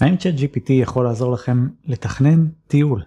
האם ChatGPT יכול לעזור לכם לתכנן טיול?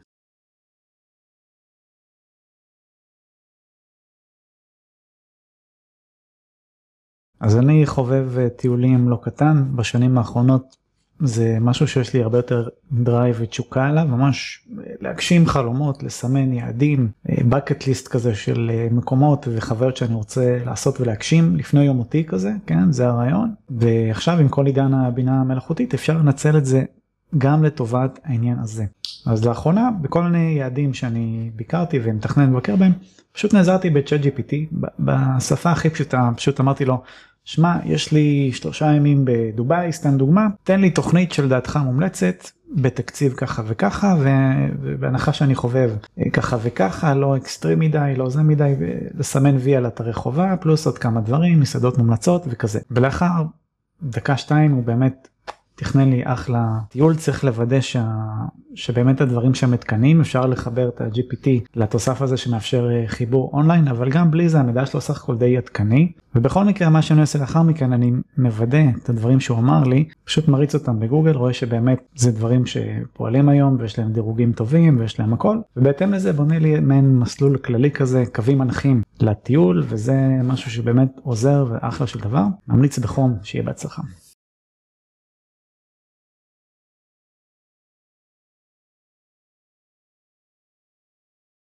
אז אני חובב טיולים לא קטן, בשנים האחרונות זה משהו שיש לי הרבה יותר דרייב ותשוקה עליו, ממש להגשים חלומות, לסמן יעדים, בקט ליסט כזה של מקומות וחוויות שאני רוצה לעשות ולהגשים לפני יום מותי כזה, כן, זה הרעיון. ועכשיו עם כל עידן הבינה המלאכותית אפשר לנצל את זה גם לטובת העניין הזה. אז לאחרונה בכל מיני יעדים שאני ביקרתי ומתכנן לבקר בהם, פשוט נעזרתי ב-ChatGPT בשפה הכי פשוטה, פשוט אמרתי לו, שמע, יש לי 3 ימים בדובאי, סתם דוגמה, תן לי תוכנית של דעתך מומלצת, בתקציב ככה וככה, ובהנחה שאני חובב ככה וככה, לא אקסטרים מדי, לא זה מדי, לסמן וי על אתרי חובה, פלוס עוד כמה דברים, מסעדות מומלצות וכזה. ולאחר 1-2 הוא באמת תכנן לי אחלה טיול. צריך לוודא שבאמת הדברים שם מתקנים, אפשר לחבר את ה-GPT לתוסף הזה שמאפשר חיבור אונליין, אבל גם בלי זה המידע שלו סך הכל די עדכני. ובכל מקרה מה שאני עושה לאחר מכן, אני מוודא את הדברים שהוא אמר לי, פשוט מריץ אותם בגוגל, רואה שבאמת זה דברים שפועלים היום ויש להם דירוגים טובים ויש להם הכל, ובהתאם לזה בונה לי מעין מסלול כללי כזה, קווים מנחים לטיול, וזה משהו שבאמת עוזר ואחלה של דבר. ממליץ בחום, שיהיה בהצלחה.